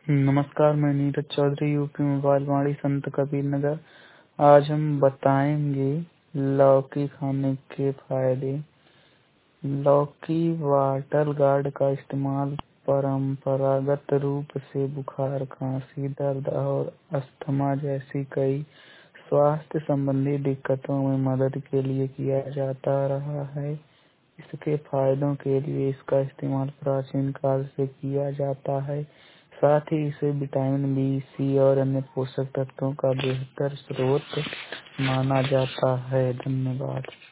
नमस्कार, मैं Neeraj Chaudhary, UP mobile वाड़ी, संत कबीर नगर। आज हम बताएंगे लौकी खाने के फायदे। लौकी वाटर गार्ड का इस्तेमाल परंपरागत रूप से बुखार, खांसी, दर्द और अस्थमा जैसी कई स्वास्थ्य संबंधी दिक्कतों में मदद के लिए किया जाता रहा है। इसके फायदों के लिए इसका इस्तेमाल प्राचीन काल से किया जाता है। साथ ही इसे विटामिन बी, सी और अन्य पोषक तत्वों का बेहतर स्रोत माना जाता है। धन्यवाद।